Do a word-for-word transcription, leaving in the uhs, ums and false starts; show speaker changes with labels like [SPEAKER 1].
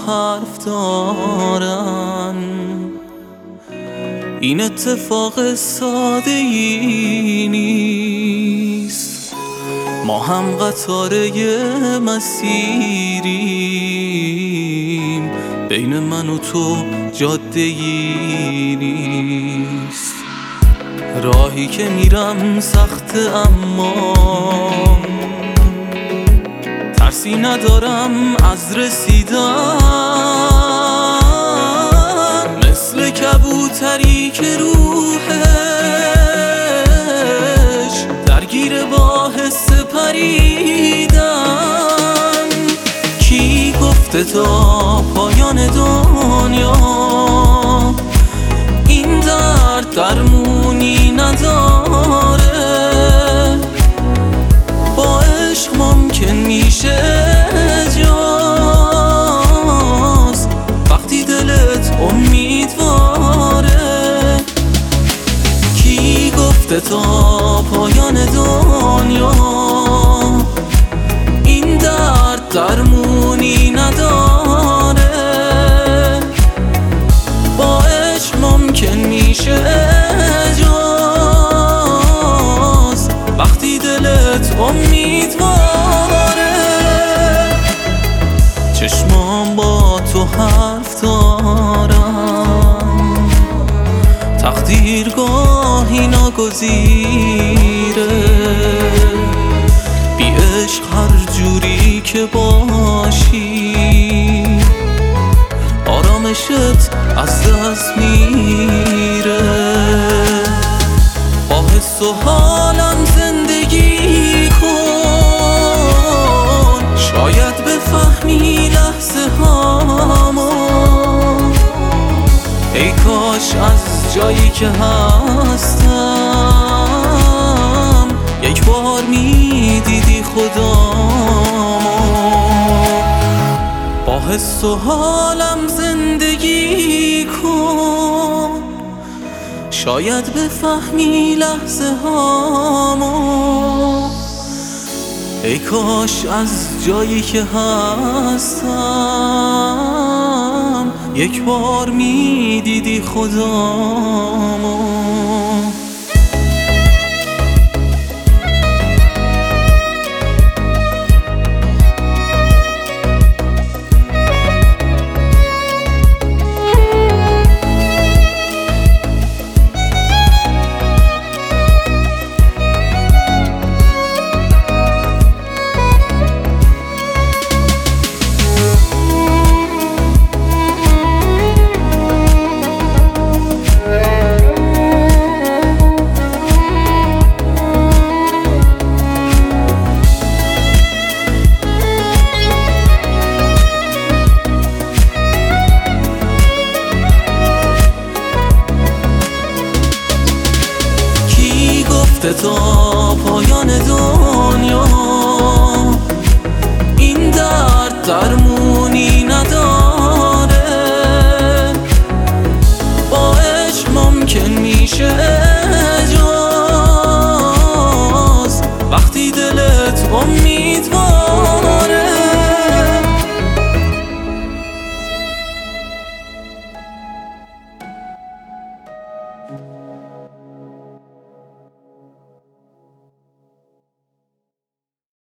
[SPEAKER 1] حرف دارن. این اتفاق ساده ای نیست، ما هم قطاره مسیریم، بین من و تو جاده ای نیست. راهی که میرم سخته اما ترسی ندارم از رسیدن، مثل کبوتری که روحش درگیر با حس پریدن. کی گفته تا پایان دنیا این درد درمونی نداره؟ با عشق ممکن میشه اجاز وقتی دلت امیدواره. کی گفته تا پایان دنیا این درد درمونی نداره؟ با عشق ممکن میشه اجاز وقتی دلت امیدواره. چشمام با تو حرف دارم، تقدیر گاهی ناگزیره، بی عشق هر جوری که باشی آرامشت از دست میره. با حس و حالم زندگی کن، شاید بفهمی لحظه هامو. ای کاش از جایی که هستم یک بار میدیدی خدامو. با حس و حالم زندگی کن، شاید بفهمی لحظه هامو. ای کاش از جایی که هستم یک بار میدیدی خدامو. تا پایان دنیا